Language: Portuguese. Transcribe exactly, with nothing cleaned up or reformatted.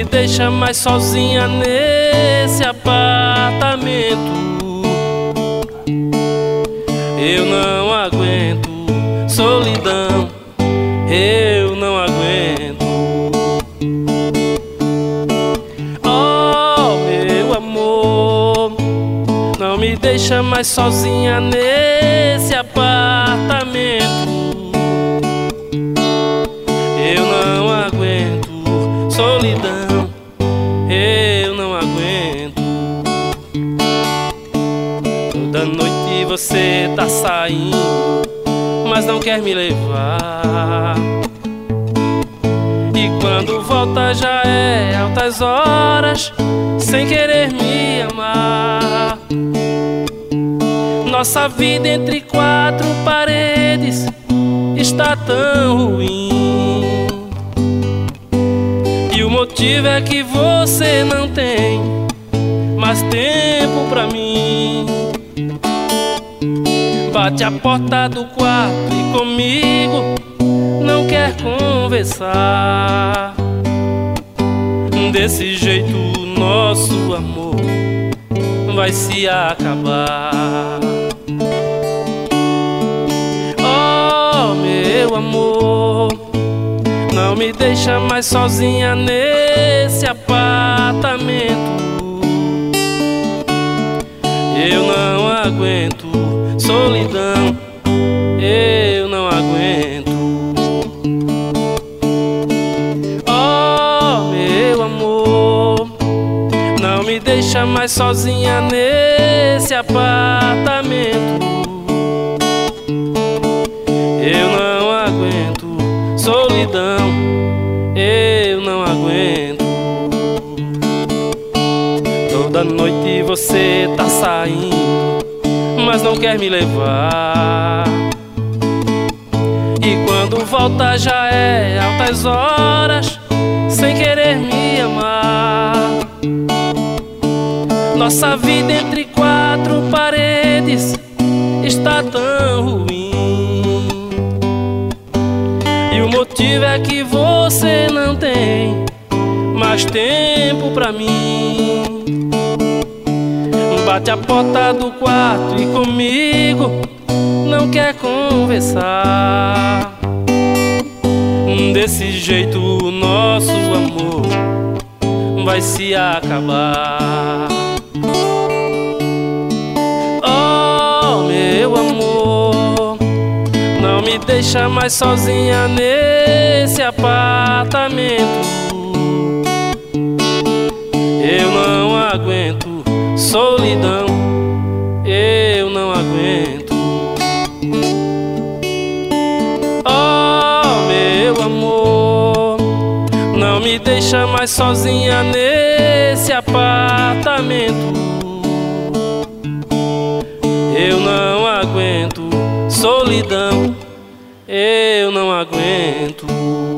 deixa mais sozinha nesse apartamento. Eu não aguento solidão, eu não aguento. Oh, meu amor, não me deixa mais sozinha nesse apartamento. Eu não aguento solidão, eu não aguento. Toda noite você tá saindo, mas não quer me levar. E quando volta já é altas horas, sem querer me amar. Nossa vida entre quatro paredes está tão ruim, e o motivo é que você não tem mais tempo pra mim. Bate a porta do quarto e comigo não quer conversar. Desse jeito nosso amor vai se acabar. Oh, meu amor, não me deixa mais sozinha nesse apartamento. Eu não aguento solidão, eu não aguento. Oh, meu amor, não me deixa mais sozinha nesse apartamento. Eu não aguento solidão, eu não aguento. Toda noite você tá saindo, mas não quer me levar. E quando volta já é altas horas, sem querer me amar. Nossa vida entre quatro paredes está tão ruim, e o motivo é que você não tem mais tempo pra mim. Bate a porta do quarto e comigo não quer conversar. Desse jeito o nosso amor vai se acabar. Oh, meu amor, não me deixa mais sozinha nesse apartamento. Eu não aguento solidão, eu não aguento. Oh, meu amor, não me deixa mais sozinha nesse apartamento. Eu não aguento solidão, eu não aguento.